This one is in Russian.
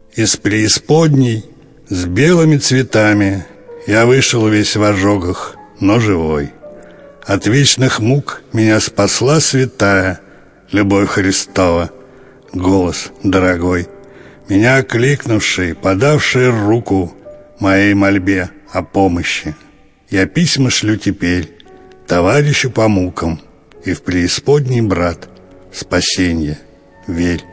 Из преисподней с белыми цветами я вышел весь в ожогах, но живой. От вечных мук меня спасла святая любовь Христова, голос дорогой, меня окликнувший, подавший руку моей мольбе о помощи. Я письма шлю теперь товарищу по мукам, и в преисподней, брат, спасенье, верь.